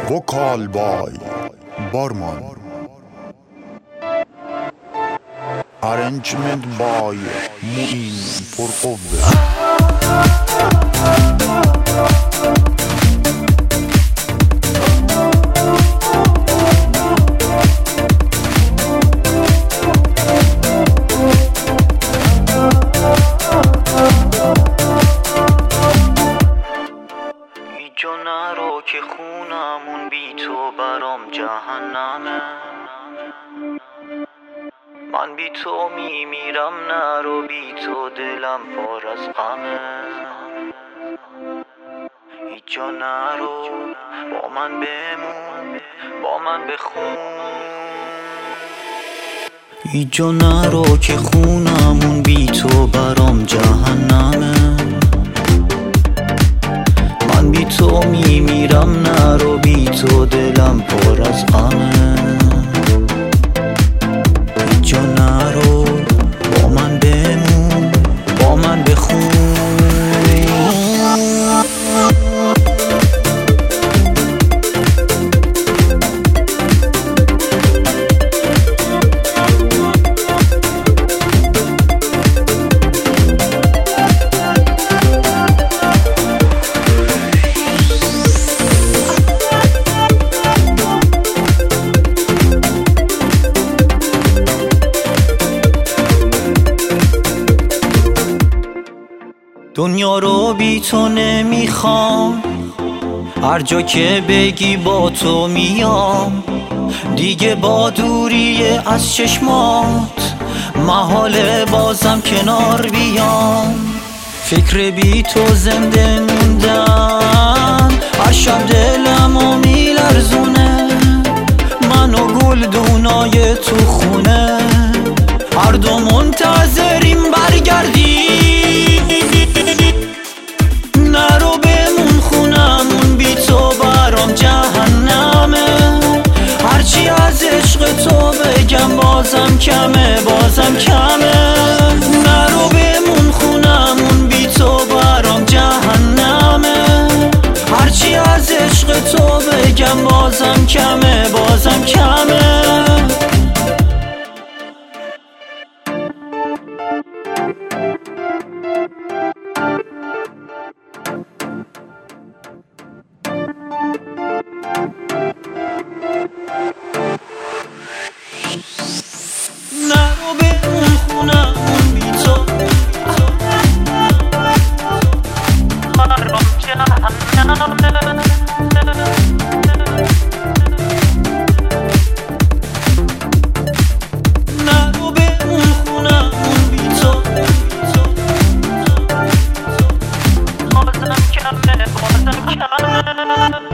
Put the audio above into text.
وکال بای بارمان Arrangement by Muin Purqobe جو نرو که خونمون بی تو برام جهنمه من بی تو میمیرم نرو بی تو دلم پر از غمه هیچ جا نرو با من بمون با من بخون هیچ جا نرو که خونمون بی تو برام جهنمه من بی تو میمیرم نرو بی تو دلم پر از غمه هیچ جا نرو با من بمون با من بخون دنیا رو بی تو نمیخوام هر جا که بگی با تو میام دیگه با دوری از چشمات محاله بازم کنار بیام فکر بی تو زنده موندن هر شب دلمو میلرزونه منو گلدونای تو خونه هر دو منتظریم برگردی نرو بمون خونمون بی تو برام جهنمه هرچی از عشق تو بگم بازم کمه بازم کمه نرو بمون خونمون بی تو برام جهنمه هرچی از عشق تو بگم بازم کمه بازم کمه نرو بمون خونمون بی تو برام جهنمه نرو بمون خونمون بی تو بازم کمه بازم کمه